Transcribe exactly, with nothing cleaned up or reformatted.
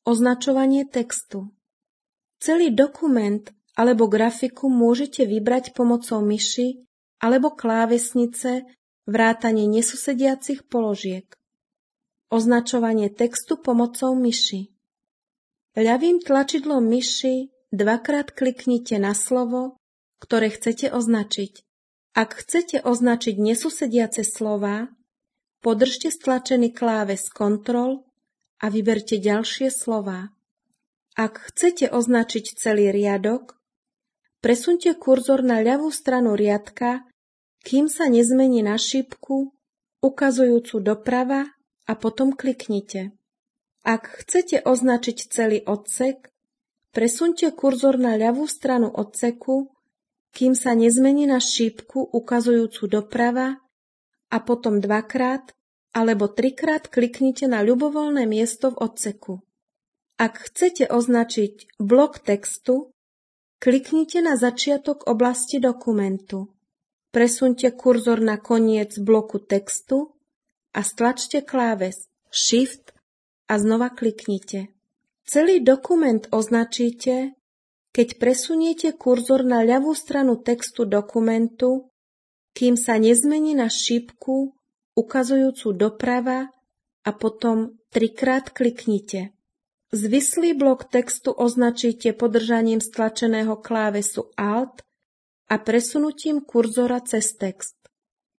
Označovanie textu. Celý dokument alebo grafiku môžete vybrať pomocou myši alebo klávesnice vrátane nesusediacich položiek. Označovanie textu pomocou myši. Ľavým tlačidlom myši dvakrát kliknite na slovo, ktoré chcete označiť. Ak chcete označiť nesusediace slová, podržte stlačený kláves Ctrl a vyberte ďalšie slová. Ak chcete označiť celý riadok, presunte kurzor na ľavú stranu riadka, kým sa nezmení na šípku ukazujúcu doprava a potom kliknite. Ak chcete označiť celý odsek, presunte kurzor na ľavú stranu odseku, kým sa nezmení na šípku ukazujúcu doprava a potom dvakrát alebo trikrát kliknite na ľubovoľné miesto v odseku. Ak chcete označiť blok textu, kliknite na začiatok oblasti dokumentu. Presunte kurzor na koniec bloku textu a stlačte kláves Shift a znova kliknite. Celý dokument označíte, keď presuniete kurzor na ľavú stranu textu dokumentu, kým sa nezmení na šípku ukazujúcu doprava a potom trikrát kliknite. Zvislý blok textu označíte podržaním stlačeného klávesu Alt a presunutím kurzora cez text.